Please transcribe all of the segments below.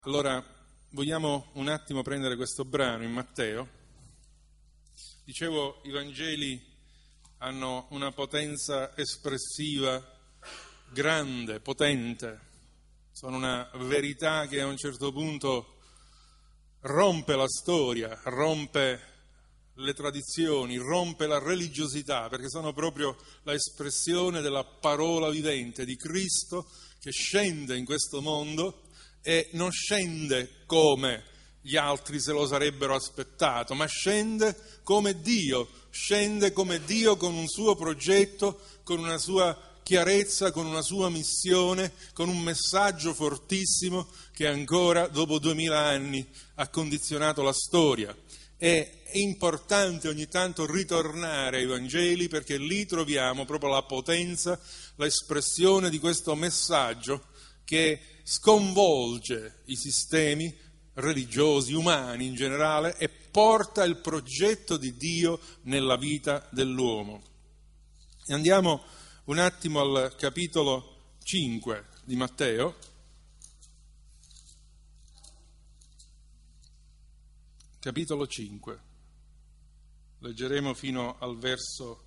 Allora, vogliamo un attimo prendere questo brano in Matteo. Dicevo, i Vangeli hanno una potenza espressiva grande, potente. Sono una verità che a un certo punto rompe la storia, rompe le tradizioni, rompe la religiosità, perché sono proprio la espressione della parola vivente di Cristo che scende in questo mondo e non scende come gli altri se lo sarebbero aspettato, ma scende come Dio con un suo progetto, con una sua chiarezza, con una sua missione, con un messaggio fortissimo che ancora dopo 2000 anni ha condizionato la storia. È importante ogni tanto ritornare ai Vangeli perché lì troviamo proprio la potenza, l'espressione di questo messaggio che sconvolge i sistemi religiosi, umani in generale, e porta il progetto di Dio nella vita dell'uomo. E andiamo un attimo al capitolo 5 di Matteo. Capitolo 5. Leggeremo fino al verso.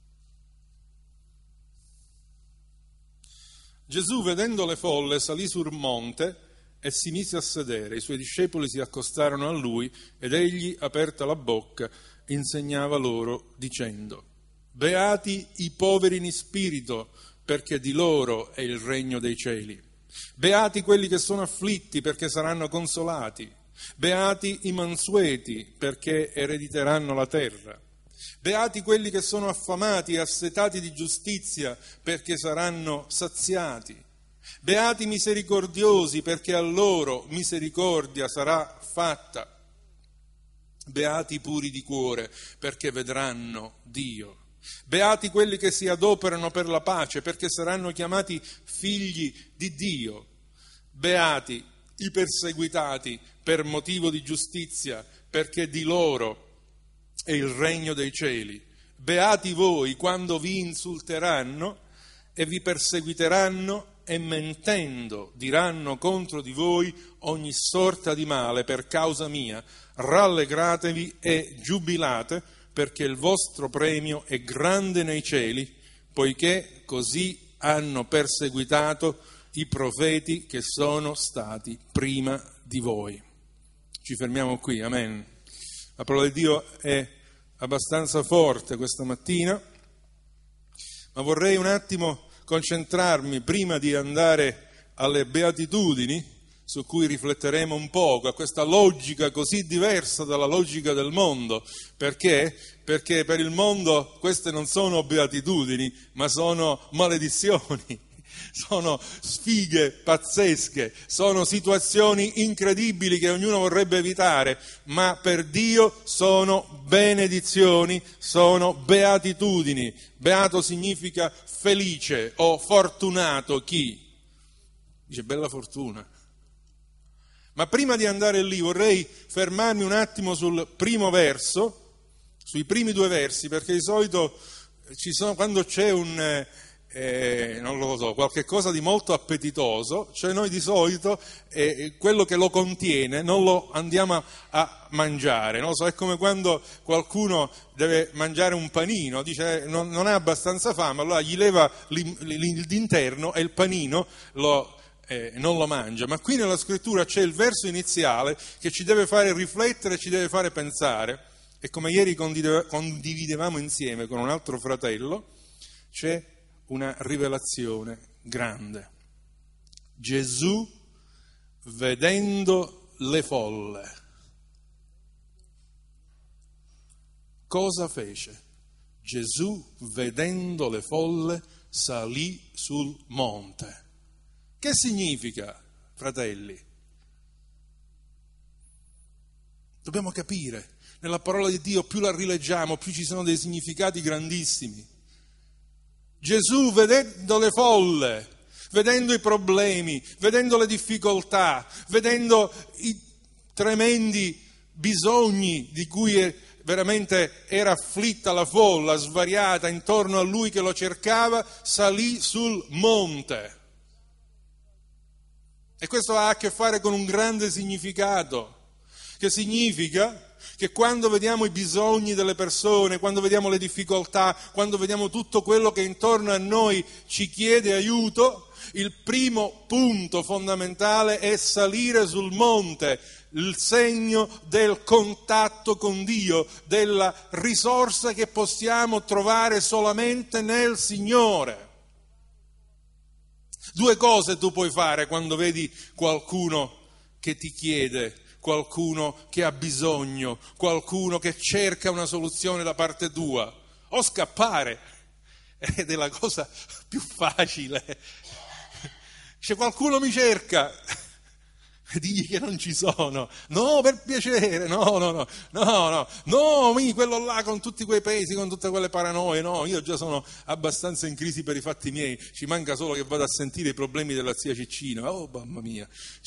Gesù, vedendo le folle, salì sul monte e si mise a sedere. I suoi discepoli si accostarono a lui ed egli, aperta la bocca, insegnava loro dicendo: Beati i poveri in spirito, perché di loro è il regno dei cieli. Beati quelli che sono afflitti, perché saranno consolati. Beati i mansueti, perché erediteranno la terra. Beati quelli che sono affamati e assetati di giustizia, perché saranno saziati. Beati i misericordiosi, perché a loro misericordia sarà fatta. Beati i puri di cuore, perché vedranno Dio. Beati quelli che si adoperano per la pace, perché saranno chiamati figli di Dio. Beati i perseguitati per motivo di giustizia, perché di loro è il regno dei cieli. Beati voi quando vi insulteranno e vi perseguiteranno e mentendo diranno contro di voi ogni sorta di male per causa mia. Rallegratevi e giubilate, perché il vostro premio è grande nei cieli, poiché così hanno perseguitato i profeti che sono stati prima di voi. Ci fermiamo qui, amen. La parola di Dio è abbastanza forte questa mattina, ma vorrei un attimo concentrarmi, prima di andare alle beatitudini, su cui rifletteremo un poco, a questa logica così diversa dalla logica del mondo. Perché? Perché per il mondo queste non sono beatitudini, ma sono maledizioni. Sono sfighe pazzesche, sono situazioni incredibili che ognuno vorrebbe evitare, ma per Dio sono benedizioni, sono beatitudini. Beato significa felice o fortunato chi? Dice bella fortuna. Ma prima di andare lì vorrei fermarmi un attimo sul primo verso, sui primi due versi, perché di solito quando c'è non lo so, qualche cosa di molto appetitoso, cioè noi di solito quello che lo contiene non lo andiamo a mangiare, non lo so, è come quando qualcuno deve mangiare un panino, dice non ha abbastanza fame, allora gli leva l'interno e il panino non lo mangia. Ma qui nella scrittura c'è il verso iniziale che ci deve fare riflettere, ci deve fare pensare, e come ieri condividevamo insieme con un altro fratello, c'è una rivelazione grande. Gesù, vedendo le folle, cosa fece? Gesù, vedendo le folle, salì sul monte. Che significa, fratelli? Dobbiamo capire, nella parola di Dio più la rileggiamo, più ci sono dei significati grandissimi. Gesù, vedendo le folle, vedendo i problemi, vedendo le difficoltà, vedendo i tremendi bisogni di cui veramente era afflitta la folla, svariata intorno a lui che lo cercava, salì sul monte. E questo ha a che fare con un grande significato, che significa che quando vediamo i bisogni delle persone, quando vediamo le difficoltà, quando vediamo tutto quello che intorno a noi ci chiede aiuto, il primo punto fondamentale è salire sul monte, il segno del contatto con Dio, della risorsa che possiamo trovare solamente nel Signore. Due cose tu puoi fare quando vedi qualcuno che ti chiede, qualcuno che ha bisogno, qualcuno che cerca una soluzione da parte tua, o scappare, ed è la cosa più facile. C'è qualcuno mi cerca, digli che non ci sono. No, per piacere, no, quello là con tutti quei pesi, con tutte quelle paranoie, no, io già sono abbastanza in crisi per i fatti miei, ci manca solo che vada a sentire i problemi della zia Ciccina, oh mamma mia,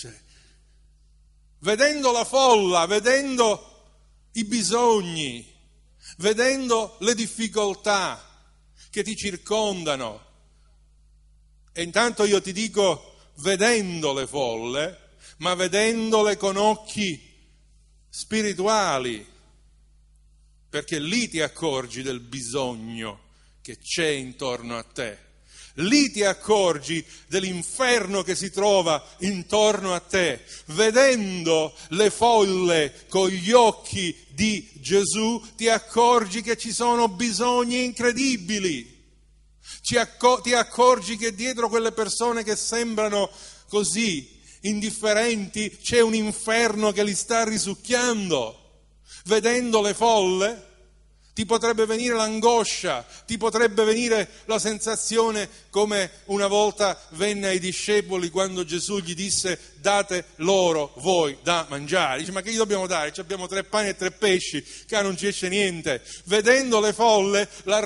vedendo la folla, vedendo i bisogni, vedendo le difficoltà che ti circondano, e intanto io ti dico, vedendo le folle, ma vedendole con occhi spirituali, perché lì ti accorgi del bisogno che c'è intorno a te, lì ti accorgi dell'inferno che si trova intorno a te, vedendo le folle con gli occhi di Gesù ti accorgi che ci sono bisogni incredibili, ti accorgi che dietro quelle persone che sembrano così indifferenti c'è un inferno che li sta risucchiando. Vedendo le folle ti potrebbe venire l'angoscia, ti potrebbe venire la sensazione come una volta venne ai discepoli quando Gesù gli disse date loro voi da mangiare. Dice ma che gli dobbiamo dare? Ci abbiamo 3 pani e 3 pesci, che non ci esce niente. Vedendo le folle la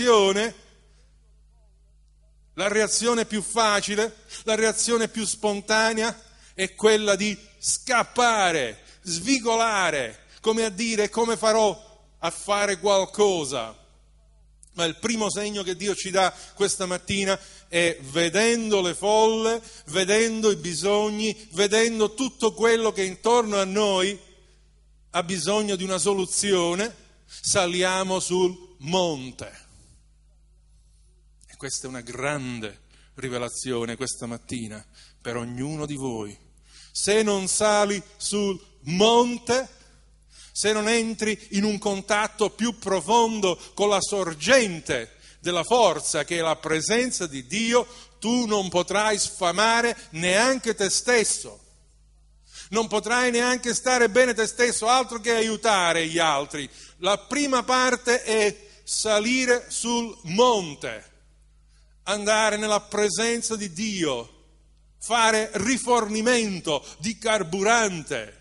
reazione più facile, la reazione più spontanea è quella di scappare, svigolare, come a dire come farò a fare qualcosa. Ma il primo segno che Dio ci dà questa mattina è vedendo le folle, vedendo i bisogni, vedendo tutto quello che intorno a noi ha bisogno di una soluzione, saliamo sul monte. E questa è una grande rivelazione questa mattina per ognuno di voi. Se non sali sul monte, se non entri in un contatto più profondo con la sorgente della forza che è la presenza di Dio, tu non potrai sfamare neanche te stesso, non potrai neanche stare bene te stesso, altro che aiutare gli altri. La prima parte è salire sul monte, andare nella presenza di Dio, fare rifornimento di carburante.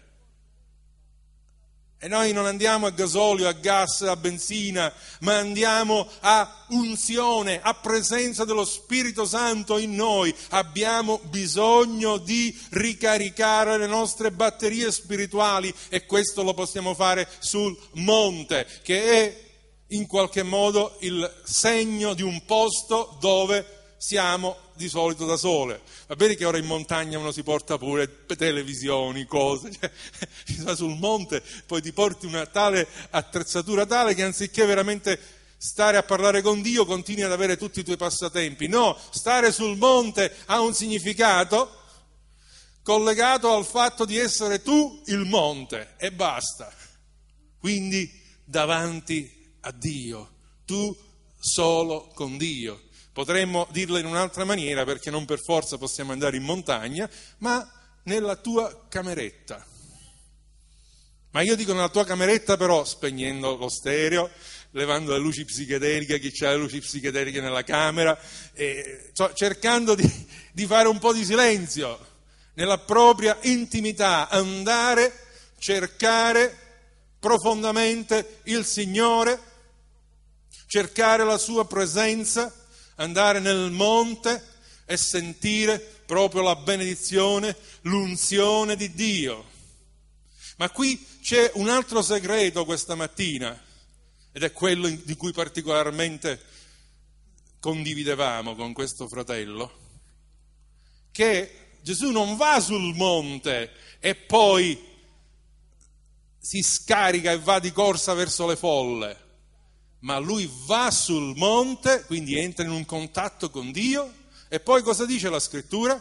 E noi non andiamo a gasolio, a gas, a benzina, ma andiamo a unzione, a presenza dello Spirito Santo in noi. Abbiamo bisogno di ricaricare le nostre batterie spirituali e questo lo possiamo fare sul monte, che è in qualche modo il segno di un posto dove siamo di solito da sole. Va bene che ora in montagna uno si porta pure televisioni, cose, ci sta sul monte, poi ti porti una tale attrezzatura tale che anziché veramente stare a parlare con Dio continui ad avere tutti i tuoi passatempi. No, stare sul monte ha un significato collegato al fatto di essere tu il monte e basta. Quindi davanti a Dio, tu solo con Dio. Potremmo dirla in un'altra maniera perché non per forza possiamo andare in montagna, ma nella tua cameretta. Ma io dico nella tua cameretta però spegnendo lo stereo, levando le luci psichedeliche, chi c'ha le luci psichedeliche nella camera, cercando di fare un po' di silenzio, nella propria intimità, andare, cercare profondamente il Signore, cercare la sua presenza, andare nel monte e sentire proprio la benedizione, l'unzione di Dio. Ma qui c'è un altro segreto questa mattina, ed è quello di cui particolarmente condividevamo con questo fratello, che Gesù non va sul monte e poi si scarica e va di corsa verso le folle, ma lui va sul monte, quindi entra in un contatto con Dio, e poi cosa dice la scrittura?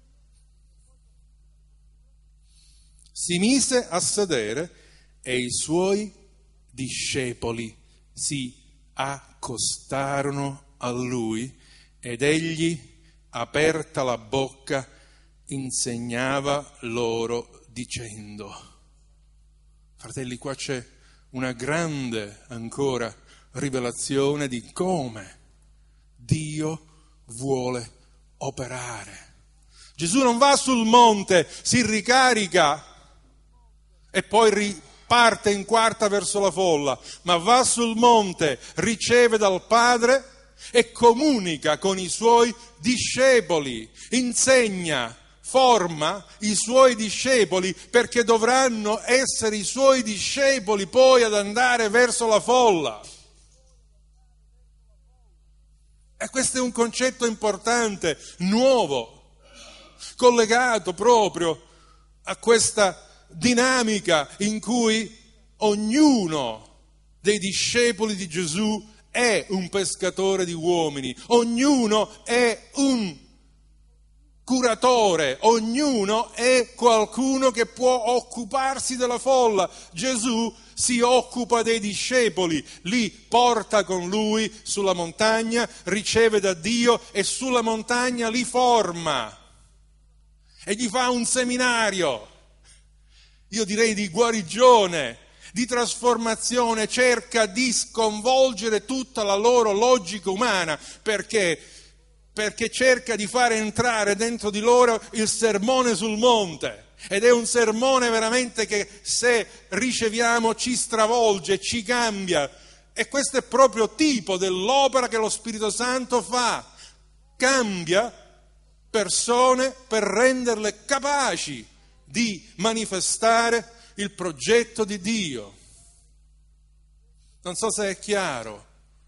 Si mise a sedere e i suoi discepoli si accostarono a lui ed egli, aperta la bocca, insegnava loro dicendo. Fratelli, qua c'è una grande ancora rivelazione di come Dio vuole operare. Gesù non va sul monte, si ricarica e poi riparte in quarta verso la folla, ma va sul monte, riceve dal Padre e comunica con i suoi discepoli, insegna, forma i suoi discepoli perché dovranno essere i suoi discepoli poi ad andare verso la folla. E questo è un concetto importante, nuovo, collegato proprio a questa dinamica in cui ognuno dei discepoli di Gesù è un pescatore di uomini, ognuno è un curatore, ognuno è qualcuno che può occuparsi della folla. Gesù si occupa dei discepoli, li porta con lui sulla montagna, riceve da Dio e sulla montagna li forma e gli fa un seminario, io direi di guarigione, di trasformazione, cerca di sconvolgere tutta la loro logica umana, perché cerca di fare entrare dentro di loro il sermone sul monte, ed è un sermone veramente che se riceviamo ci stravolge, ci cambia, e questo è proprio tipo dell'opera che lo Spirito Santo fa, cambia persone per renderle capaci di manifestare il progetto di Dio. Non so se è chiaro.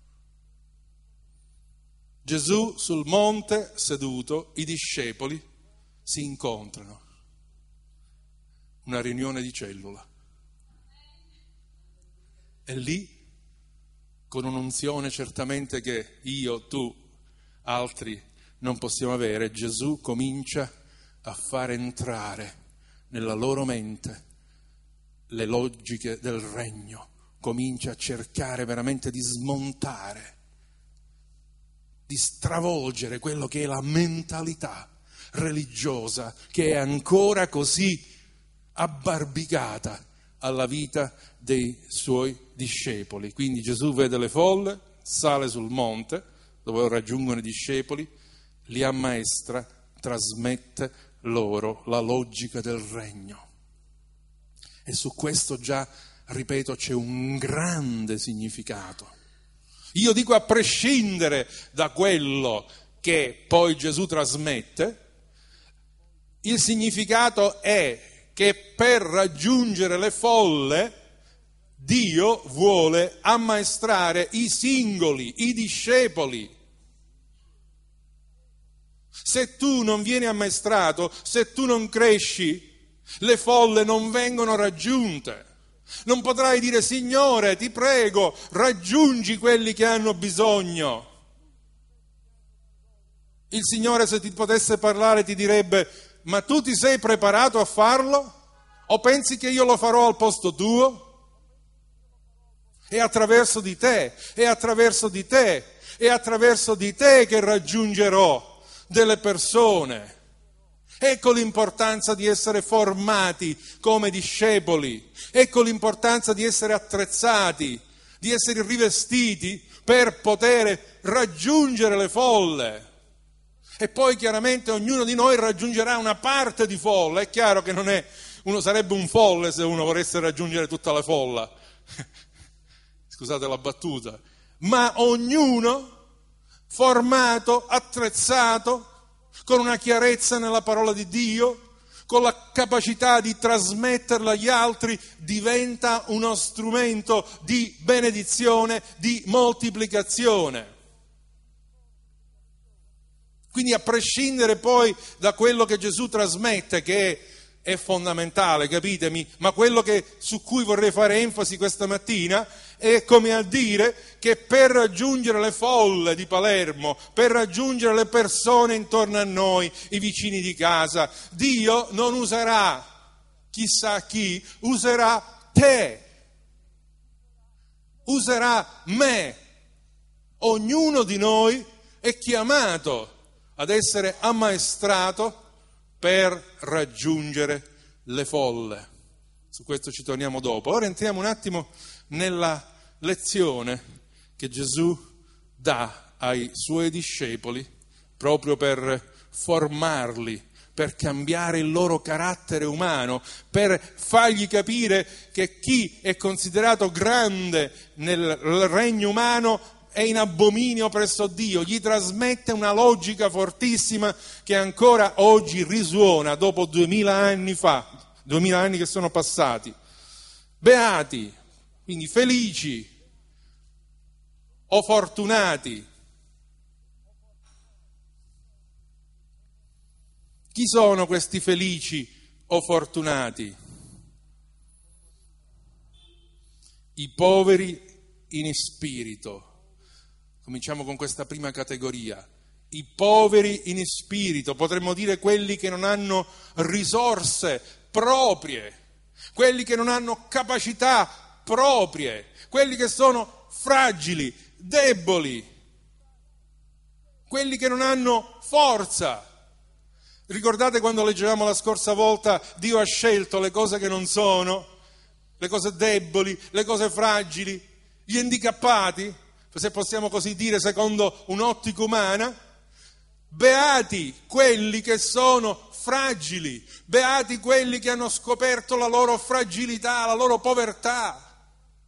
Gesù sul monte seduto, i discepoli si incontrano. Una riunione di cellula. E lì, con un'unzione certamente che io, tu, altri non possiamo avere, Gesù comincia a fare entrare nella loro mente le logiche del regno, comincia a cercare veramente di smontare, di stravolgere quello che è la mentalità religiosa che è ancora così abbarbicata alla vita dei suoi discepoli. Quindi Gesù vede le folle, sale sul monte dove raggiungono i discepoli, li ammaestra, trasmette loro la logica del regno. E su questo già, ripeto, c'è un grande significato. Io dico a prescindere da quello che poi Gesù trasmette, il significato è che per raggiungere le folle Dio vuole ammaestrare i singoli, i discepoli. Se tu non vieni ammaestrato, se tu non cresci, le folle non vengono raggiunte. Non potrai dire: Signore, ti prego, raggiungi quelli che hanno bisogno. Il Signore, se ti potesse parlare, ti direbbe: ma tu ti sei preparato a farlo? O pensi che io lo farò al posto tuo? È attraverso di te, è attraverso di te, è attraverso di te che raggiungerò delle persone. Ecco l'importanza di essere formati come discepoli, ecco l'importanza di essere attrezzati, di essere rivestiti per poter raggiungere le folle. E poi chiaramente ognuno di noi raggiungerà una parte di folla. È chiaro che non è, uno sarebbe un folle se uno volesse raggiungere tutta la folla, scusate la battuta, ma ognuno formato, attrezzato, con una chiarezza nella parola di Dio, con la capacità di trasmetterla agli altri, diventa uno strumento di benedizione, di moltiplicazione. Quindi a prescindere poi da quello che Gesù trasmette, che è fondamentale, capitemi, ma quello su cui vorrei fare enfasi questa mattina è come a dire che per raggiungere le folle di Palermo, per raggiungere le persone intorno a noi, i vicini di casa, Dio non userà chissà chi, userà te, userà me. Ognuno di noi è chiamato ad essere ammaestrato per raggiungere le folle. Su questo ci torniamo dopo. Ora entriamo un attimo nella lezione che Gesù dà ai suoi discepoli proprio per formarli, per cambiare il loro carattere umano, per fargli capire che chi è considerato grande nel regno umano è in abominio presso Dio, gli trasmette una logica fortissima che ancora oggi risuona dopo 2000 anni fa, 2000 anni che sono passati. Beati, quindi felici o fortunati. Chi sono questi felici o fortunati? I poveri in spirito. Cominciamo con questa prima categoria. I poveri in spirito, potremmo dire quelli che non hanno risorse proprie, quelli che non hanno capacità proprie, quelli che sono fragili, deboli, quelli che non hanno forza. Ricordate quando leggevamo la scorsa volta, Dio ha scelto le cose che non sono, le cose deboli, le cose fragili, gli handicappati, se possiamo così dire secondo un'ottica umana? Beati quelli che sono fragili, beati quelli che hanno scoperto la loro fragilità, la loro povertà.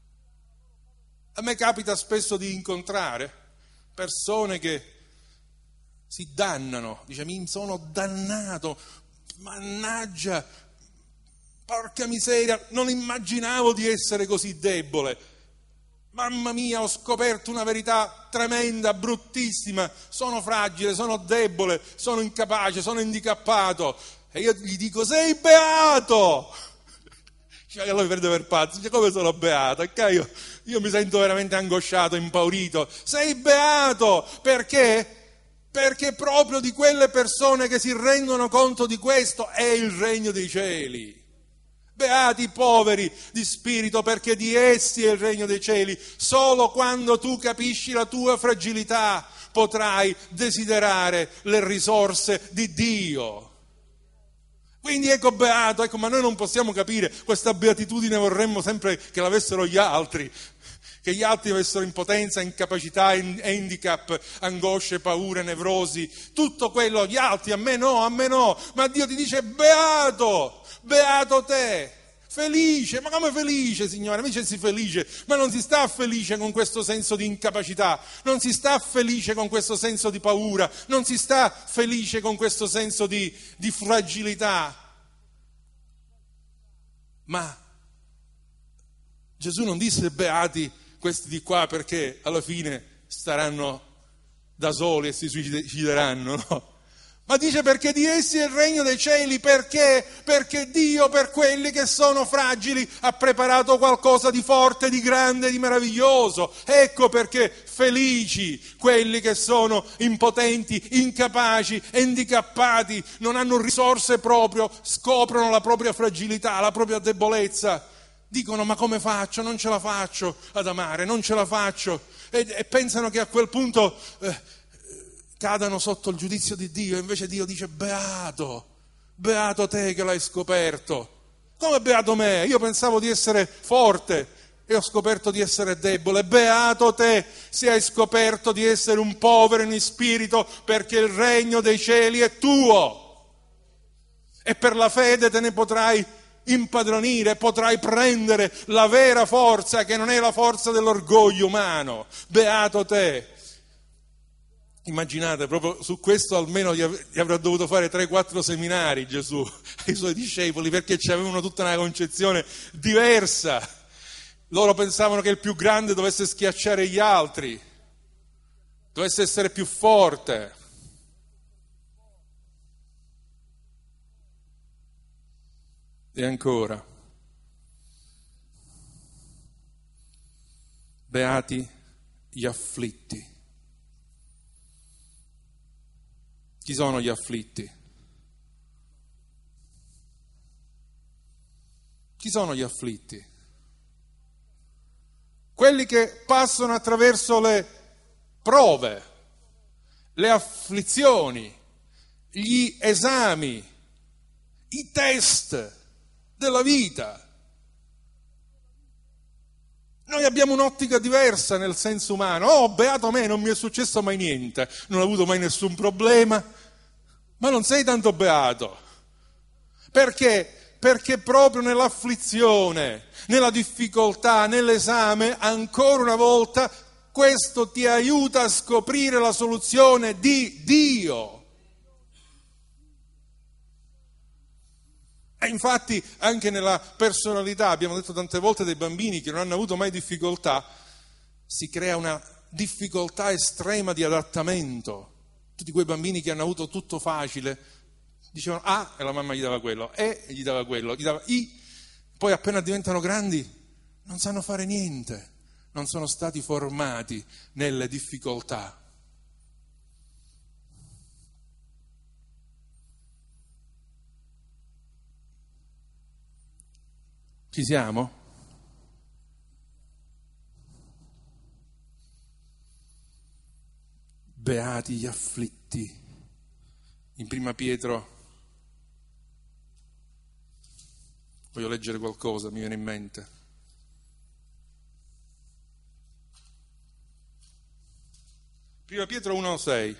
A me capita spesso di incontrare persone che si dannano, dice mi sono dannato, mannaggia, porca miseria, non immaginavo di essere così debole. Mamma mia, ho scoperto una verità tremenda, bruttissima, sono fragile, sono debole, sono incapace, sono handicappato. E io gli dico, sei beato! Cioè, che lo prende per pazzo, dice, come sono beato? Io mi sento veramente angosciato, impaurito. Sei beato! Perché? Perché proprio di quelle persone che si rendono conto di questo è il regno dei cieli. Beati i poveri di spirito, perché di essi è il regno dei cieli. Solo quando tu capisci la tua fragilità potrai desiderare le risorse di Dio. Quindi ecco beato, ecco, ma noi non possiamo capire questa beatitudine, vorremmo sempre che l'avessero gli altri, che gli altri avessero impotenza, incapacità, handicap, angosce, paure, nevrosi, tutto quello, gli altri, a me no, ma Dio ti dice beato! Beato te, felice, ma come felice, Signore? Mi dice sì, felice, ma non si sta felice con questo senso di incapacità, non si sta felice con questo senso di paura, non si sta felice con questo senso di fragilità. Ma Gesù non disse beati questi di qua perché alla fine staranno da soli e si suicideranno, no? Ma dice perché di essi è il regno dei cieli, perché? Perché Dio per quelli che sono fragili ha preparato qualcosa di forte, di grande, di meraviglioso. Ecco perché felici quelli che sono impotenti, incapaci, handicappati, non hanno risorse proprio, scoprono la propria fragilità, la propria debolezza. Dicono ma come faccio? Non ce la faccio ad amare, non ce la faccio. E pensano che a quel punto cadano sotto il giudizio di Dio, invece Dio dice beato te che l'hai scoperto. Come beato me? Io pensavo di essere forte e ho scoperto di essere debole. Beato te se hai scoperto di essere un povero in spirito, perché il regno dei cieli è tuo e per la fede te ne potrai impadronire, potrai prendere la vera forza che non è la forza dell'orgoglio umano. Beato te. Immaginate, proprio su questo almeno gli avrà dovuto fare 3-4 seminari Gesù ai suoi discepoli, perché avevano tutta una concezione diversa. Loro pensavano che il più grande dovesse schiacciare gli altri, dovesse essere più forte. E ancora, beati gli afflitti. Chi sono gli afflitti? Chi sono gli afflitti? Quelli che passano attraverso le prove, le afflizioni, gli esami, i test della vita. Noi abbiamo un'ottica diversa nel senso umano. Oh, beato me, non mi è successo mai niente, non ho avuto mai nessun problema. Ma non sei tanto beato. Perché? Perché proprio nell'afflizione, nella difficoltà, nell'esame, ancora una volta, questo ti aiuta a scoprire la soluzione di Dio. E infatti anche nella personalità, abbiamo detto tante volte dei bambini che non hanno avuto mai difficoltà, si crea una difficoltà estrema di adattamento. Tutti quei bambini che hanno avuto tutto facile, dicevano A e la mamma gli dava quello, E e gli dava quello, gli dava I, poi appena diventano grandi non sanno fare niente, non sono stati formati nelle difficoltà. Ci siamo? Beati gli afflitti. In Prima Pietro, voglio leggere qualcosa, mi viene in mente. Prima Pietro 1,6.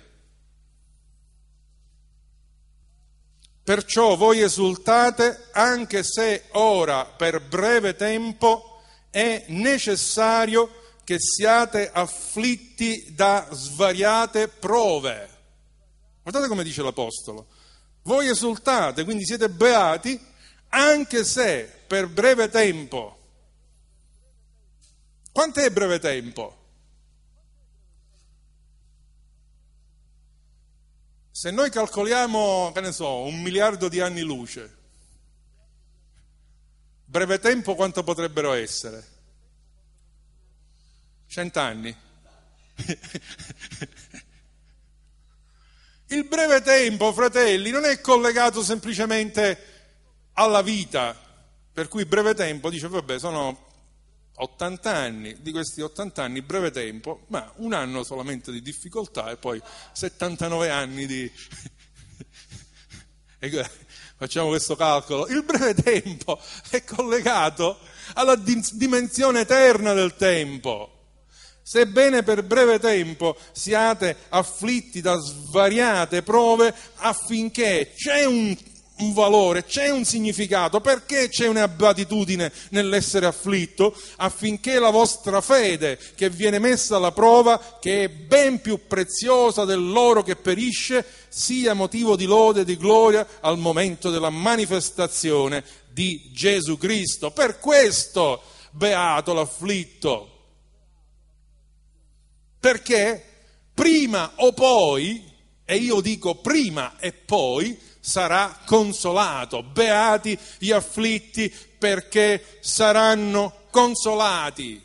Perciò voi esultate anche se ora per breve tempo è necessario che siate afflitti da svariate prove. Guardate come dice l'Apostolo. Voi esultate, quindi siete beati, anche se per breve tempo. Quant'è breve tempo? Se noi calcoliamo, che ne so, 1 miliardo di anni luce, breve tempo quanto potrebbero essere? 100 anni. Il breve tempo, fratelli, non è collegato semplicemente alla vita, per cui breve tempo dice, vabbè, sono 80 anni, di questi 80 anni breve tempo, ma un anno solamente di difficoltà e poi 79 anni di... Facciamo questo calcolo. Il breve tempo è collegato alla dimensione eterna del tempo. Sebbene per breve tempo siate afflitti da svariate prove, affinché c'è un valore, c'è un significato, perché c'è una beatitudine nell'essere afflitto, affinché la vostra fede che viene messa alla prova, che è ben più preziosa dell'oro che perisce, sia motivo di lode e di gloria al momento della manifestazione di Gesù Cristo. Per questo beato l'afflitto, perché prima o poi, e io dico prima e poi, sarà consolato. Beati gli afflitti perché saranno consolati.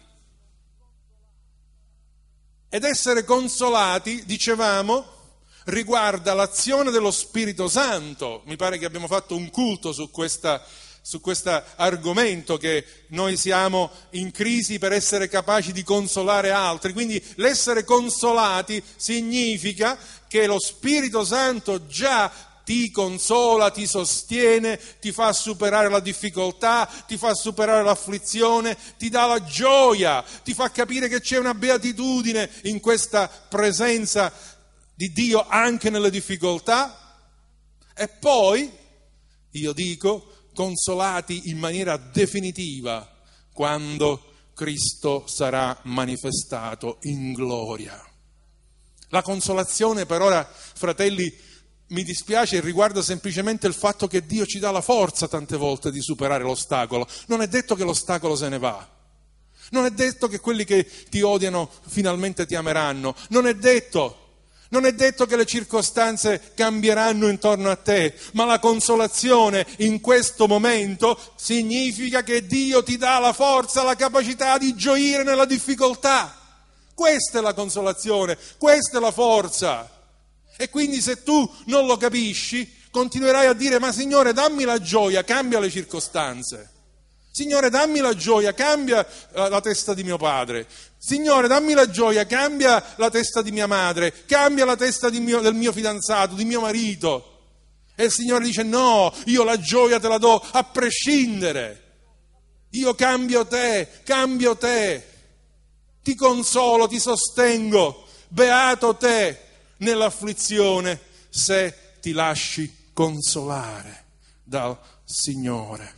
Ed essere consolati, dicevamo, riguarda l'azione dello Spirito Santo. Mi pare che abbiamo fatto un culto su questo argomento, che noi siamo in crisi per essere capaci di consolare altri. Quindi l'essere consolati significa che lo Spirito Santo già ti consola, ti sostiene, ti fa superare la difficoltà, ti fa superare l'afflizione, ti dà la gioia, ti fa capire che c'è una beatitudine in questa presenza di Dio anche nelle difficoltà. E poi, io dico, consolati in maniera definitiva quando Cristo sarà manifestato in gloria. La consolazione per ora, fratelli, mi dispiace, riguarda semplicemente il fatto che Dio ci dà la forza tante volte di superare l'ostacolo. Non è detto che l'ostacolo se ne va. Non è detto che quelli che ti odiano finalmente ti ameranno. Non è detto Non è detto che le circostanze cambieranno intorno a te, ma la consolazione in questo momento significa che Dio ti dà la forza, la capacità di gioire nella difficoltà. Questa è la consolazione, questa è la forza. E quindi se tu non lo capisci, continuerai a dire: ma Signore, dammi la gioia, cambia le circostanze. Signore, dammi la gioia, cambia la testa di mio padre. Signore, dammi la gioia, cambia la testa di mia madre, cambia la testa del mio fidanzato, di mio marito. E il Signore dice: no, io la gioia te la do a prescindere. Io cambio te, ti consolo, ti sostengo. Beato te nell'afflizione se ti lasci consolare dal Signore.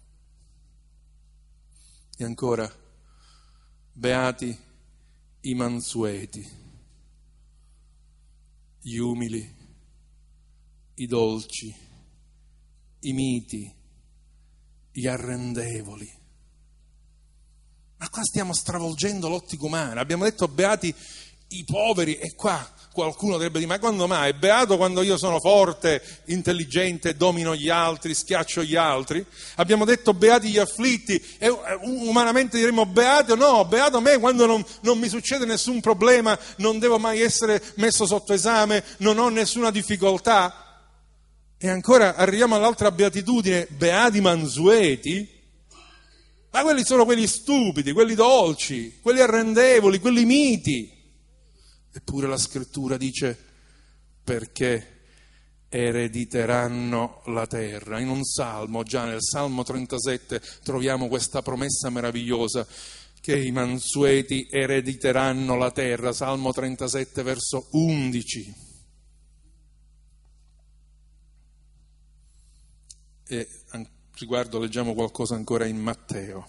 E ancora, beati i mansueti, gli umili, i dolci, i miti, gli arrendevoli. Ma qua stiamo stravolgendo l'ottica umana. Abbiamo detto beati i poveri, e qua qualcuno dovrebbe dire: ma quando mai? È beato quando io sono forte, intelligente, domino gli altri, schiaccio gli altri? Abbiamo detto beati gli afflitti, e umanamente diremmo beato me quando non mi succede nessun problema, non devo mai essere messo sotto esame, non ho nessuna difficoltà. E ancora arriviamo all'altra beatitudine: beati i mansueti. Ma quelli sono quelli stupidi, quelli dolci, quelli arrendevoli, quelli miti. Eppure la Scrittura dice: perché erediteranno la terra. In un salmo, già nel Salmo 37, troviamo questa promessa meravigliosa, che i mansueti erediteranno la terra. Salmo 37, verso 11. E riguardo leggiamo qualcosa ancora in Matteo.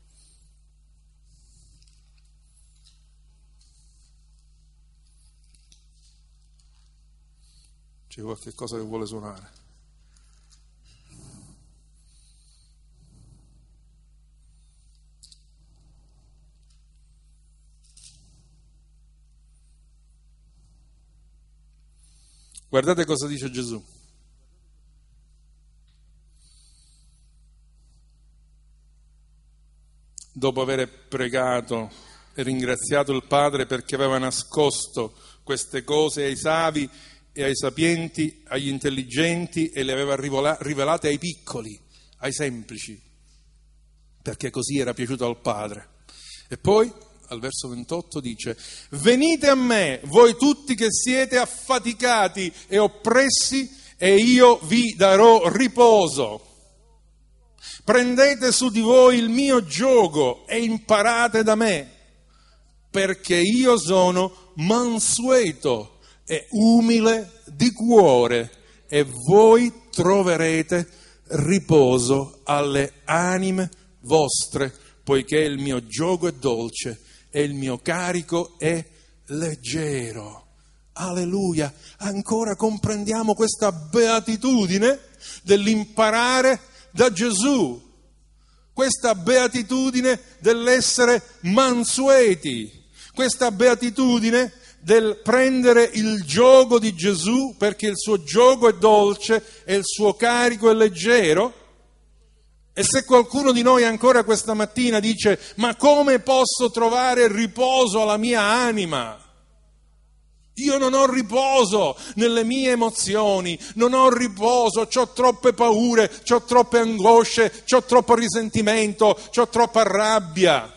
C'è qualche cosa che vuole suonare. Guardate cosa dice Gesù. Dopo aver pregato e ringraziato il Padre perché aveva nascosto queste cose ai savi e ai sapienti, agli intelligenti, e le aveva rivelate ai piccoli, ai semplici, perché così era piaciuto al Padre. E poi, al verso 28, dice: venite a me, voi tutti che siete affaticati e oppressi, e io vi darò riposo. Prendete su di voi il mio giogo e imparate da me, perché io sono mansueto e umile di cuore, e voi troverete riposo alle anime vostre, poiché il mio giogo è dolce e il mio carico è leggero. Alleluia! Ancora comprendiamo questa beatitudine dell'imparare da Gesù, questa beatitudine dell'essere mansueti, questa beatitudine del prendere il giogo di Gesù, perché il suo giogo è dolce e il suo carico è leggero. E se qualcuno di noi ancora questa mattina dice: ma come posso trovare riposo alla mia anima? Io non ho riposo nelle mie emozioni, non ho riposo, ho troppe paure, ho troppe angosce, ho troppo risentimento, ho troppa rabbia.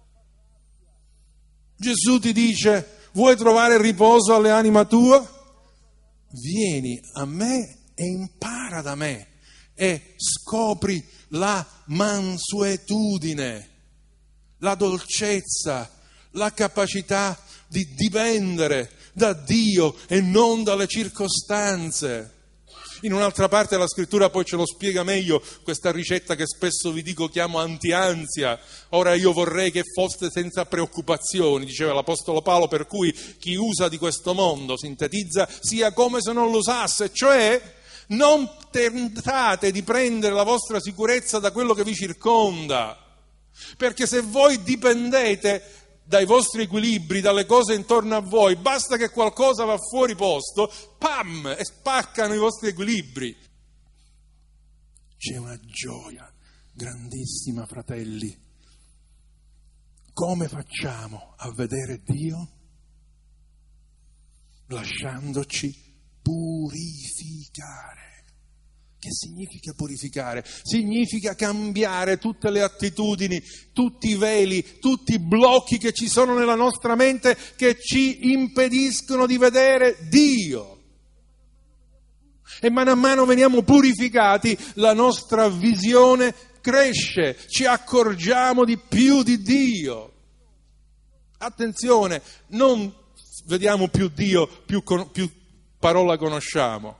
Gesù ti dice: vuoi trovare riposo all'anima tua? Vieni a me e impara da me e scopri la mansuetudine, la dolcezza, la capacità di dipendere da Dio e non dalle circostanze. In un'altra parte della Scrittura poi ce lo spiega meglio questa ricetta che spesso vi dico, chiamo anti-ansia. Ora io vorrei che foste senza preoccupazioni, diceva l'Apostolo Paolo, per cui chi usa di questo mondo, sintetizza, sia come se non lo usasse, cioè non tentate di prendere la vostra sicurezza da quello che vi circonda, perché se voi dipendete dai vostri equilibri, dalle cose intorno a voi, basta che qualcosa va fuori posto, pam, e spaccano i vostri equilibri. C'è una gioia grandissima, fratelli. Come facciamo a vedere Dio? Lasciandoci purificare. Che significa purificare? Significa cambiare tutte le attitudini, tutti i veli, tutti i blocchi che ci sono nella nostra mente che ci impediscono di vedere Dio. E mano a mano veniamo purificati, la nostra visione cresce, ci accorgiamo di più di Dio. Attenzione, non vediamo più Dio, più parola conosciamo.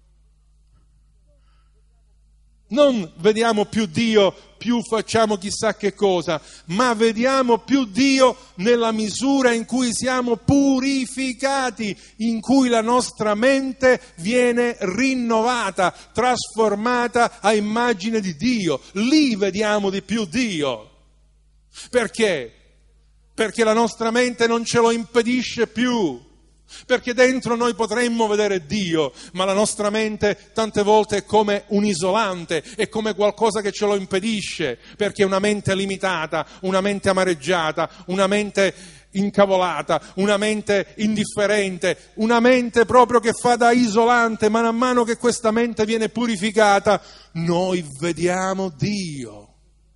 Non vediamo più Dio, più facciamo chissà che cosa, ma vediamo più Dio nella misura in cui siamo purificati, in cui la nostra mente viene rinnovata, trasformata a immagine di Dio. Lì vediamo di più Dio. Perché? Perché la nostra mente non ce lo impedisce più. Perché dentro noi potremmo vedere Dio, ma la nostra mente tante volte è come un isolante, è come qualcosa che ce lo impedisce, perché è una mente limitata, una mente amareggiata, una mente incavolata, una mente indifferente, una mente proprio che fa da isolante. Man mano che questa mente viene purificata, noi vediamo Dio.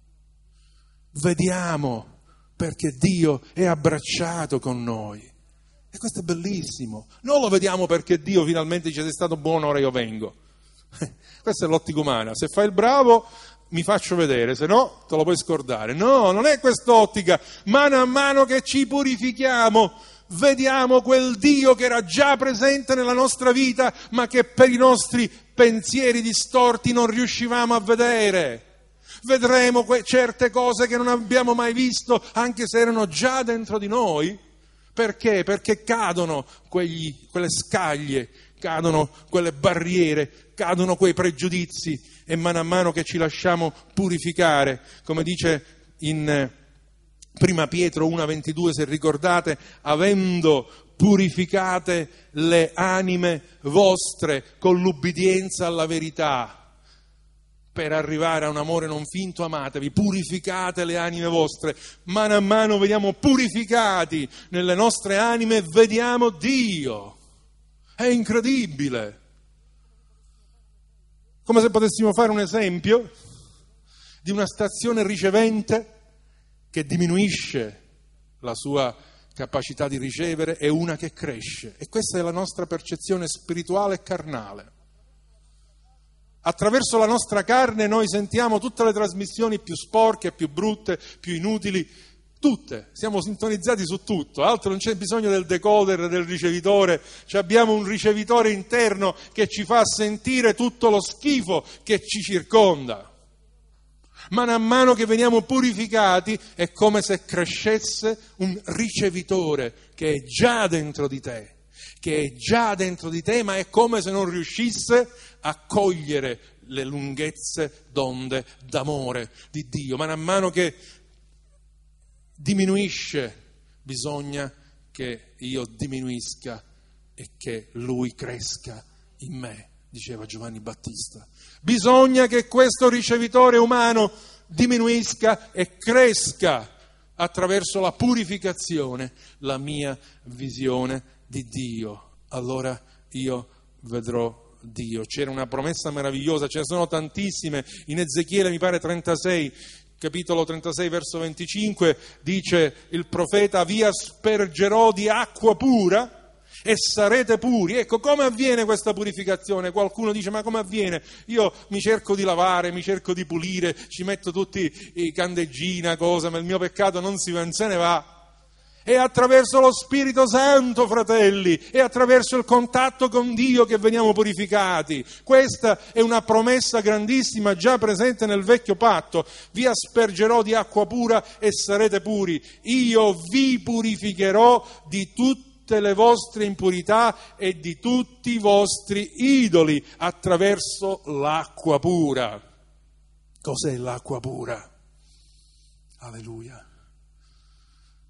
Vediamo perché Dio è abbracciato con noi. E questo è bellissimo. Non lo vediamo perché Dio finalmente dice: sei stato buono, ora io vengo. Questa è l'ottica umana. Se fai il bravo mi faccio vedere, se no te lo puoi scordare. No, non è quest'ottica. Mano a mano che ci purifichiamo, vediamo quel Dio che era già presente nella nostra vita, ma che per i nostri pensieri distorti non riuscivamo a vedere. Vedremo certe cose che non abbiamo mai visto, anche se erano già dentro di noi. Perché? Perché cadono quelle scaglie, cadono quelle barriere, cadono quei pregiudizi, e mano a mano che ci lasciamo purificare, come dice in Prima Pietro 1,22, se ricordate, avendo purificate le anime vostre con l'ubbidienza alla verità, per arrivare a un amore non finto, amatevi, purificate le anime vostre. Mano a mano veniamo purificati nelle nostre anime e vediamo Dio. È incredibile. Come se potessimo fare un esempio di una stazione ricevente che diminuisce la sua capacità di ricevere e una che cresce. E questa è la nostra percezione spirituale e carnale. Attraverso la nostra carne noi sentiamo tutte le trasmissioni più sporche, più brutte, più inutili, tutte, siamo sintonizzati su tutto, altro non c'è bisogno del decoder, del ricevitore, abbiamo un ricevitore interno che ci fa sentire tutto lo schifo che ci circonda. Mano a mano che veniamo purificati è come se crescesse un ricevitore che è già dentro di te. Ma è come se non riuscisse a cogliere le lunghezze d'onde d'amore di Dio. Man mano che diminuisce, bisogna che io diminuisca e che Lui cresca in me, diceva Giovanni Battista. Bisogna che questo ricevitore umano diminuisca e cresca attraverso la purificazione, la mia visione di Dio. Allora io vedrò Dio. C'era una promessa meravigliosa, ce ne sono tantissime. In Ezechiele mi pare 36, capitolo 36 verso 25, dice il profeta: vi aspergerò di acqua pura e sarete puri. Ecco, come avviene questa purificazione? Qualcuno dice: ma come avviene? Io mi cerco di lavare, mi cerco di pulire, ci metto tutti i candeggina, cosa, ma il mio peccato non se ne va. È attraverso lo Spirito Santo, fratelli, è attraverso il contatto con Dio che veniamo purificati. Questa è una promessa grandissima già presente nel Vecchio Patto. Vi aspergerò di acqua pura e sarete puri. Io vi purificherò di tutte le vostre impurità e di tutti i vostri idoli attraverso l'acqua pura. Cos'è l'acqua pura? Alleluia.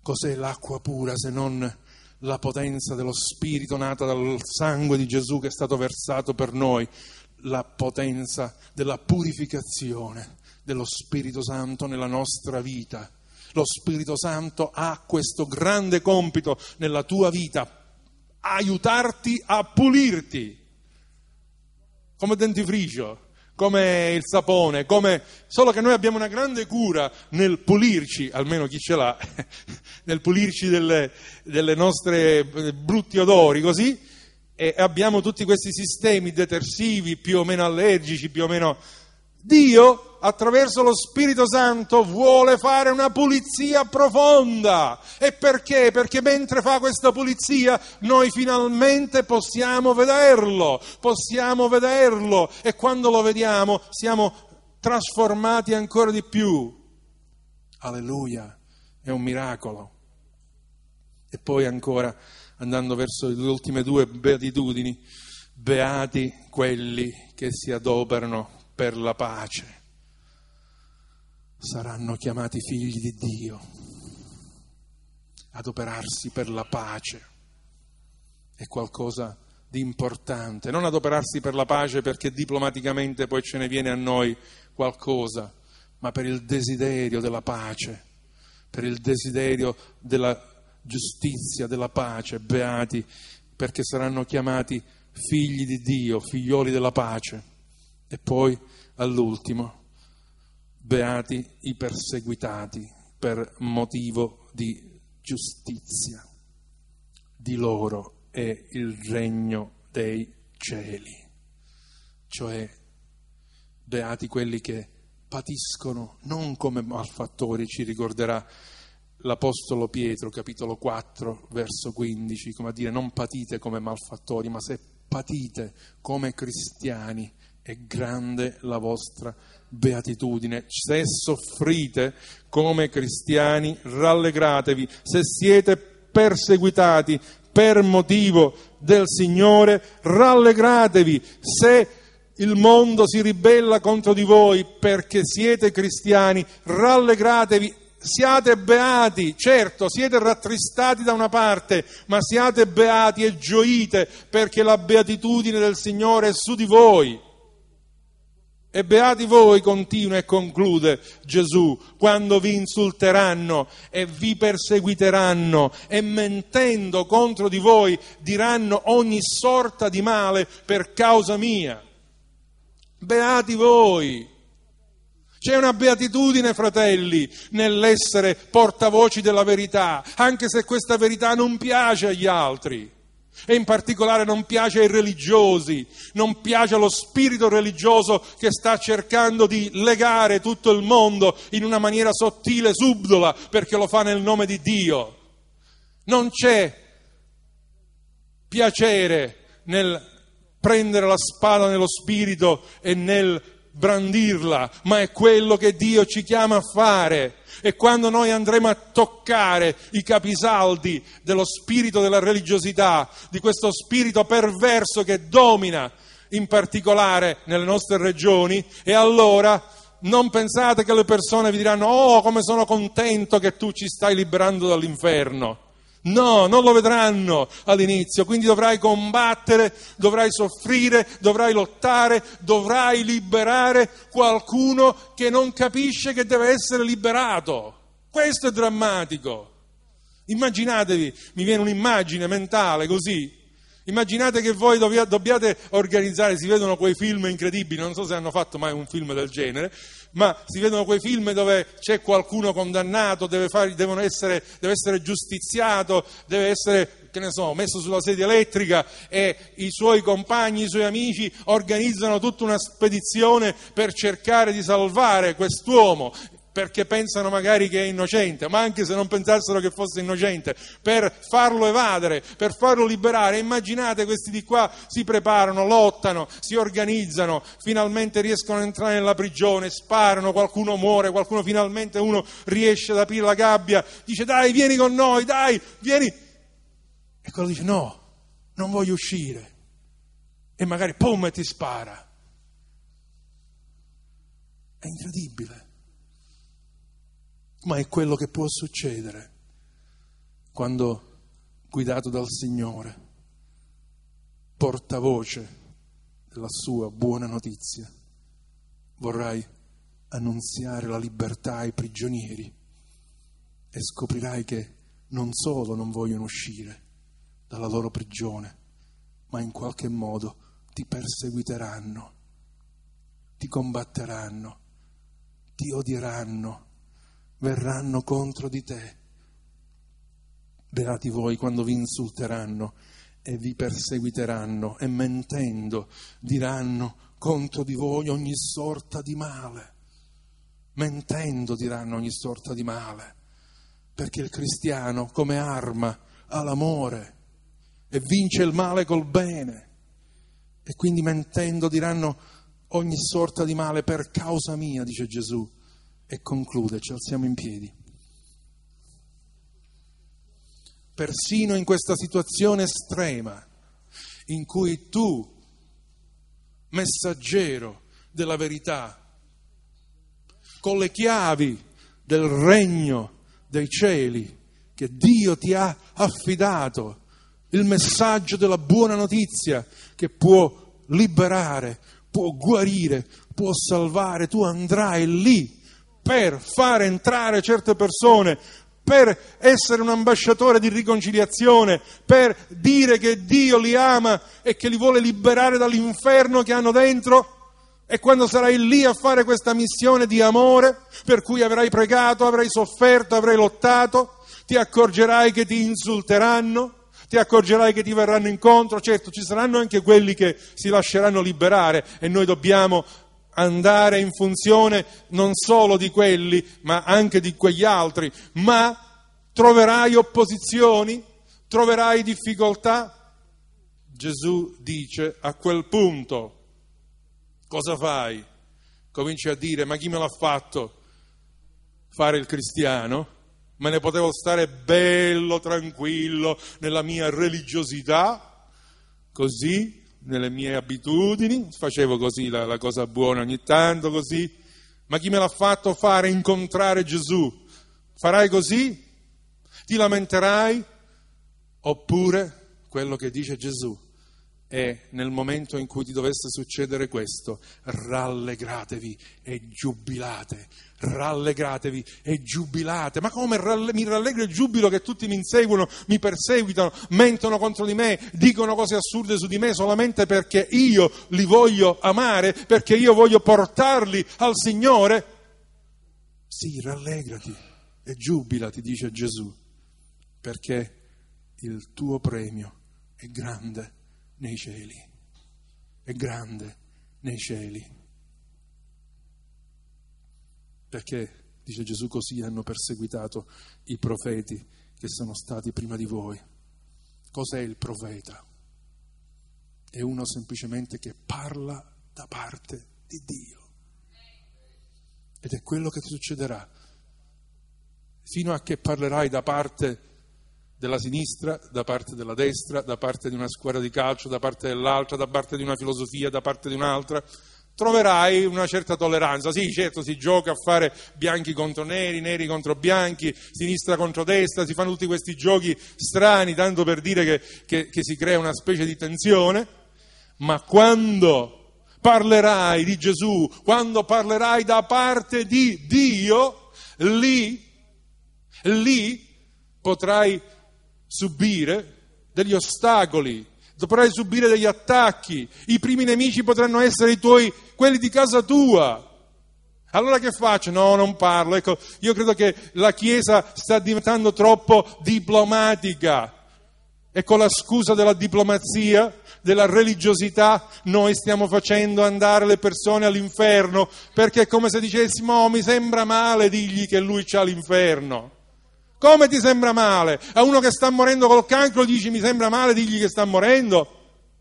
Cos'è l'acqua pura se non la potenza dello Spirito nata dal sangue di Gesù che è stato versato per noi, la potenza della purificazione dello Spirito Santo nella nostra vita. Lo Spirito Santo ha questo grande compito nella tua vita, aiutarti a pulirti, come dentifricio, come il sapone, solo che noi abbiamo una grande cura nel pulirci, almeno chi ce l'ha, nel pulirci delle nostre brutti odori, così, e abbiamo tutti questi sistemi detersivi più o meno allergici, più o meno. Dio, attraverso lo Spirito Santo, vuole fare una pulizia profonda. E perché? Perché mentre fa questa pulizia noi finalmente possiamo vederlo, e quando lo vediamo siamo trasformati ancora di più. Alleluia, è un miracolo. E poi ancora, andando verso le ultime due beatitudini, beati quelli che si adoperano per la pace, saranno chiamati figli di Dio. Adoperarsi per la pace è qualcosa di importante, non adoperarsi per la pace perché diplomaticamente poi ce ne viene a noi qualcosa, ma per il desiderio della pace, per il desiderio della giustizia, della pace. Beati perché saranno chiamati figli di Dio, figlioli della pace. E poi, all'ultimo, beati i perseguitati per motivo di giustizia. Di loro è il regno dei cieli. Cioè, beati quelli che patiscono non come malfattori, ci ricorderà l'Apostolo Pietro, capitolo 4, verso 15, come a dire, non patite come malfattori, ma se patite come cristiani, è grande la vostra beatitudine. Se soffrite come cristiani, rallegratevi. Se siete perseguitati per motivo del Signore, rallegratevi. Se il mondo si ribella contro di voi perché siete cristiani, rallegratevi. Siate beati, certo, siete rattristati da una parte, ma siate beati e gioite perché la beatitudine del Signore è su di voi. E beati voi, continua e conclude Gesù, quando vi insulteranno e vi perseguiteranno e mentendo contro di voi diranno ogni sorta di male per causa mia. Beati voi. C'è una beatitudine, fratelli, nell'essere portavoci della verità, anche se questa verità non piace agli altri. E in particolare non piace ai religiosi, non piace allo spirito religioso che sta cercando di legare tutto il mondo in una maniera sottile, subdola, perché lo fa nel nome di Dio. Non c'è piacere nel prendere la spada nello spirito e nel brandirla, ma è quello che Dio ci chiama a fare. E quando noi andremo a toccare i capisaldi dello spirito della religiosità, di questo spirito perverso che domina in particolare nelle nostre regioni, e allora non pensate che le persone vi diranno: oh, come sono contento che tu ci stai liberando dall'inferno. No, non lo vedranno all'inizio, quindi dovrai combattere, dovrai soffrire, dovrai lottare, dovrai liberare qualcuno che non capisce che deve essere liberato. Questo è drammatico. Immaginatevi, mi viene un'immagine mentale così, immaginate che voi dobbiate organizzare, si vedono quei film incredibili, non so se hanno fatto mai un film del genere, ma si vedono quei film dove c'è qualcuno condannato, deve essere giustiziato, deve essere, che ne so, messo sulla sedia elettrica, e i suoi compagni, i suoi amici organizzano tutta una spedizione per cercare di salvare quest'uomo, perché pensano magari che è innocente, ma anche se non pensassero che fosse innocente, per farlo evadere, per farlo liberare. Immaginate, questi di qua si preparano, lottano, si organizzano, finalmente riescono ad entrare nella prigione, sparano, qualcuno muore, qualcuno finalmente, uno riesce ad aprire la gabbia, dice: dai, vieni con noi, dai, vieni. E quello dice: no, non voglio uscire. E magari pum, e ti spara. È incredibile. Ma è quello che può succedere quando, guidato dal Signore, portavoce della sua buona notizia, vorrai annunziare la libertà ai prigionieri e scoprirai che non solo non vogliono uscire dalla loro prigione, ma in qualche modo ti perseguiteranno, ti combatteranno, ti odieranno, verranno contro di te. Beati voi quando vi insulteranno e vi perseguiteranno e mentendo diranno contro di voi ogni sorta di male. Mentendo diranno ogni sorta di male, perché il cristiano come arma ha l'amore e vince il male col bene, e quindi mentendo diranno ogni sorta di male per causa mia, dice Gesù, e conclude, ci alziamo in piedi. Persino in questa situazione estrema in cui tu, messaggero della verità, con le chiavi del regno dei cieli che Dio ti ha affidato, il messaggio della buona notizia che può liberare, può guarire, può salvare, tu andrai lì per far entrare certe persone, per essere un ambasciatore di riconciliazione, per dire che Dio li ama e che li vuole liberare dall'inferno che hanno dentro. E quando sarai lì a fare questa missione di amore, per cui avrai pregato, avrai sofferto, avrai lottato, ti accorgerai che ti insulteranno, ti accorgerai che ti verranno incontro. Certo, ci saranno anche quelli che si lasceranno liberare e noi dobbiamo andare in funzione non solo di quelli, ma anche di quegli altri. Ma troverai opposizioni, troverai difficoltà. Gesù dice a quel punto, cosa fai? Cominci a dire, ma chi me l'ha fatto fare il cristiano? Me ne potevo stare bello, tranquillo, nella mia religiosità, così, nelle mie abitudini, facevo così la cosa buona ogni tanto, così. Ma chi me l'ha fatto fare incontrare Gesù? Farai così? Ti lamenterai? Oppure, quello che dice Gesù, e nel momento in cui ti dovesse succedere questo, rallegratevi e giubilate, rallegratevi e giubilate. Ma come mi rallegro e giubilo che tutti mi inseguono, mi perseguitano, mentono contro di me, dicono cose assurde su di me solamente perché io li voglio amare, perché io voglio portarli al Signore? Sì, rallegrati e giubilati, dice Gesù, perché il tuo premio è grande nei cieli, è grande nei cieli. Perché, dice Gesù, così hanno perseguitato i profeti che sono stati prima di voi. Cos'è il profeta? È uno semplicemente che parla da parte di Dio. Ed è quello che ti succederà. Fino a che parlerai da parte della sinistra, da parte della destra, da parte di una squadra di calcio, da parte dell'altra, da parte di una filosofia, da parte di un'altra, troverai una certa tolleranza. Sì, certo, si gioca a fare bianchi contro neri, neri contro bianchi, sinistra contro destra, si fanno tutti questi giochi strani, tanto per dire che si crea una specie di tensione, ma quando parlerai di Gesù, quando parlerai da parte di Dio, lì potrai subire degli ostacoli, potrai subire degli attacchi, i primi nemici potranno essere i tuoi, quelli di casa tua. Allora che faccio? No, non parlo. Ecco, io credo che la Chiesa sta diventando troppo diplomatica e con la scusa della diplomazia, della religiosità, noi stiamo facendo andare le persone all'inferno, perché è come se dicessimo, oh, mi sembra male dirgli che lui c'ha l'inferno. Come ti sembra male? A uno che sta morendo col cancro dici mi sembra male dirgli che sta morendo?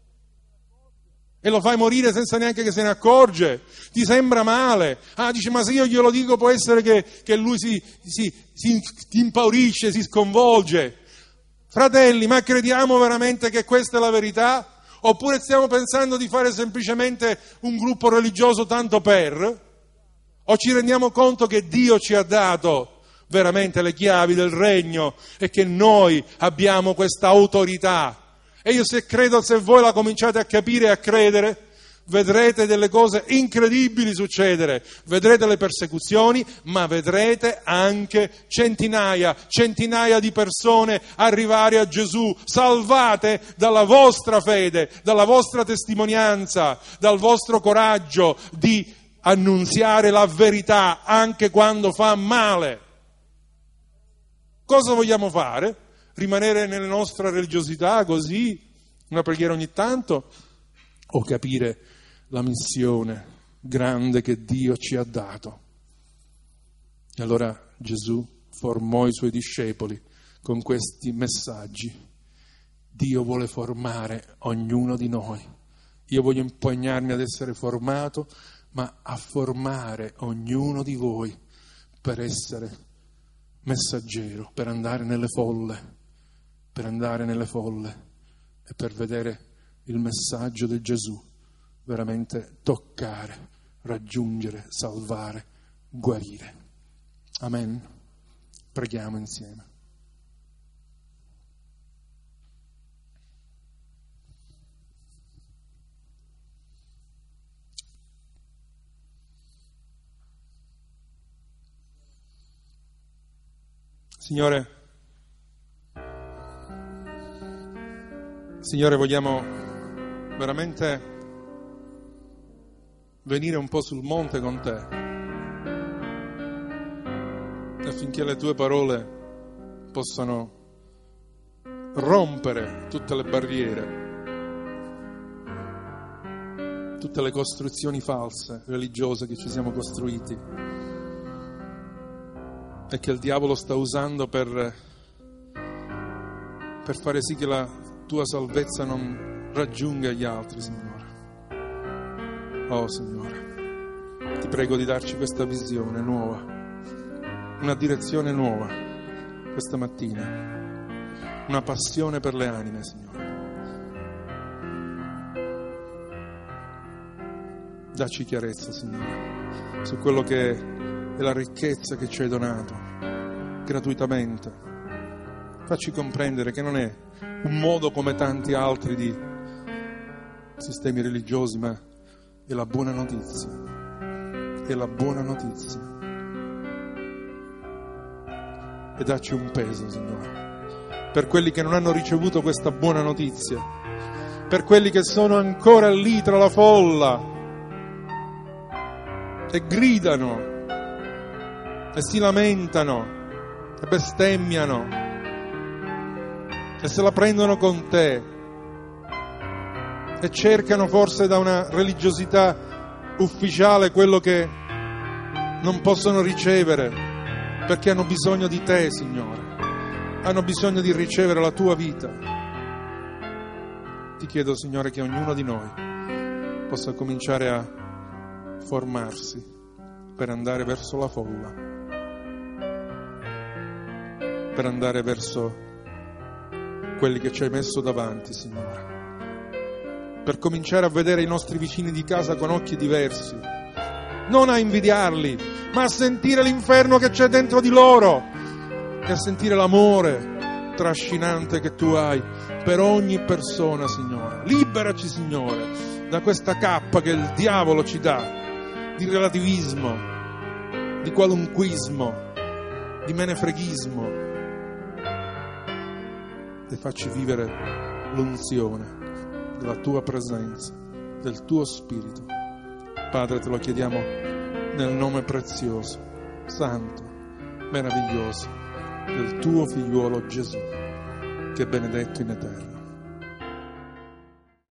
E lo fai morire senza neanche che se ne accorge. Ti sembra male? Ah, dice, ma se io glielo dico può essere che lui si impaurisce, si sconvolge. Fratelli, ma crediamo veramente che questa è la verità? Oppure stiamo pensando di fare semplicemente un gruppo religioso tanto per? O ci rendiamo conto che Dio ci ha dato veramente le chiavi del regno e che noi abbiamo questa autorità. E io se voi la cominciate a capire e a credere, vedrete delle cose incredibili succedere, vedrete le persecuzioni, ma vedrete anche centinaia di persone arrivare a Gesù, salvate dalla vostra fede, dalla vostra testimonianza, dal vostro coraggio di annunziare la verità anche quando fa male. Cosa vogliamo fare? Rimanere nella nostra religiosità così, una preghiera ogni tanto, o capire la missione grande che Dio ci ha dato? E allora Gesù formò i suoi discepoli con questi messaggi. Dio vuole formare ognuno di noi. Io voglio impegnarmi ad essere formato, ma a formare ognuno di voi per essere messaggero, per andare nelle folle e per vedere il messaggio di Gesù veramente toccare, raggiungere, salvare, guarire. Amen. Preghiamo insieme. Signore, vogliamo veramente venire un po' sul monte con te, affinché le tue parole possano rompere tutte le barriere, tutte le costruzioni false, religiose che ci siamo costruiti e che il diavolo sta usando per fare sì che la tua salvezza non raggiunga gli altri, Signore. Oh Signore, ti prego di darci questa visione nuova, una direzione nuova questa mattina, una passione per le anime, Signore. Dacci chiarezza, Signore, su quello che è la ricchezza che ci hai donato gratuitamente. Facci comprendere che non è un modo come tanti altri di sistemi religiosi, ma è la buona notizia. È la buona notizia. E dacci un peso, Signore, per quelli che non hanno ricevuto questa buona notizia, per quelli che sono ancora lì tra la folla e gridano e si lamentano e bestemmiano e se la prendono con te e cercano forse da una religiosità ufficiale quello che non possono ricevere, perché hanno bisogno di te, Signore, hanno bisogno di ricevere la tua vita. Ti chiedo, Signore, che ognuno di noi possa cominciare a formarsi per andare verso la folla, per andare verso quelli che ci hai messo davanti, Signore, per cominciare a vedere i nostri vicini di casa con occhi diversi, non a invidiarli, ma a sentire l'inferno che c'è dentro di loro e a sentire l'amore trascinante che tu hai per ogni persona, Signore. Liberaci, Signore, da questa cappa che il diavolo ci dà di relativismo, di qualunquismo, di menefreghismo, e facci vivere l'unzione della tua presenza, del tuo spirito. Padre, te lo chiediamo nel nome prezioso, santo, meraviglioso del tuo figliuolo Gesù, che è benedetto in eterno.